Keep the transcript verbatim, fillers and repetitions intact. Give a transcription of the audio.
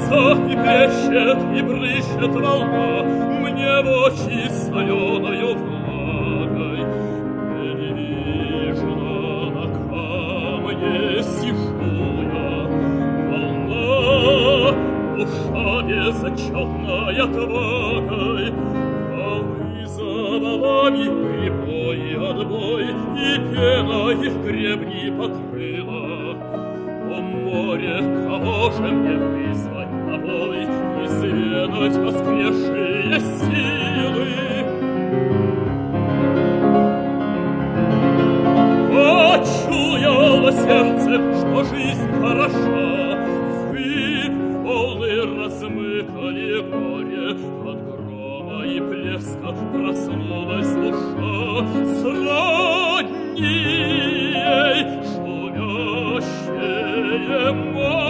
Льется и плещет, и брызжет волна мне в очи соленою влагой. Недвижно на камне сижу я, волна, душа безотчетная отвагой. Волны за валами прибой, отбой, и пена их гребни покрыла. О море, кого же мне вызвать на бой, изведать воскресшие силы? Почуяло сердце, что жизнь хороша, вы, волны, размыкали горе, от грома и плеска проснулась душа. Сродни ей шумящее море.